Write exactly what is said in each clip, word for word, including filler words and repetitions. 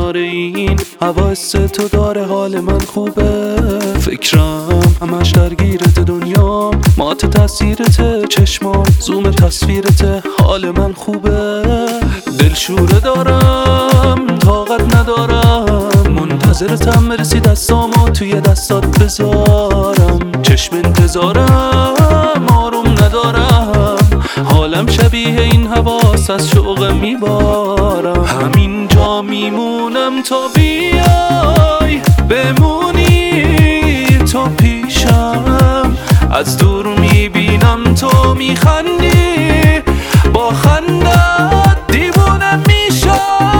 کنار این حواس تو داره حال من خوبه. فکرم همش درگیرت، دنیا مات تاثیرت، چشمام زوم تصویرت، حال من خوبه. دلشوره دارم طاقت ندارم، منتظرتم برسی دستامو توی دستات بذارم. چشم انتظارم آروم ندارم، حالم شبیه این حواس از شوق میبارم. همین جا میمونم تا بیای بمونی تو پیشم، از دور میبینم تو میخندی، با خندت دیوونه میشم.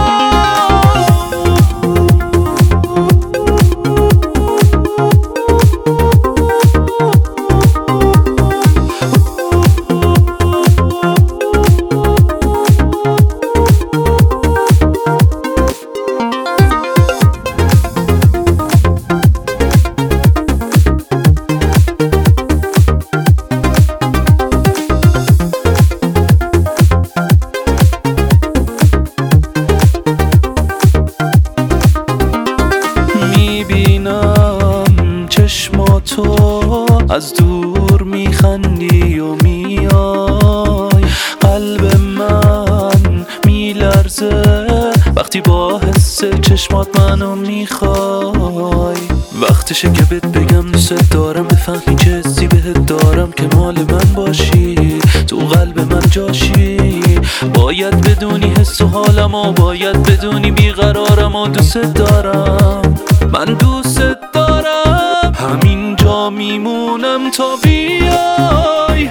تو از دور میخندی و میای، قلب من میلرزه وقتی با حس چشمات منو میخوای. وقتشه که بهت بگم دوست دارم، بفهمی چه حسی بهت دارم که مال من باشی، تو قلب من جاشی. باید بدونی حس و حالم و باید بدونی بیقرارم و دوست دارم، من دوست دارم. همین جا میمونم تا بیای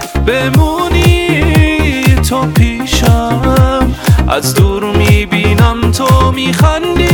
بمونی تو پیشم، از دور میبینم تو میخندی،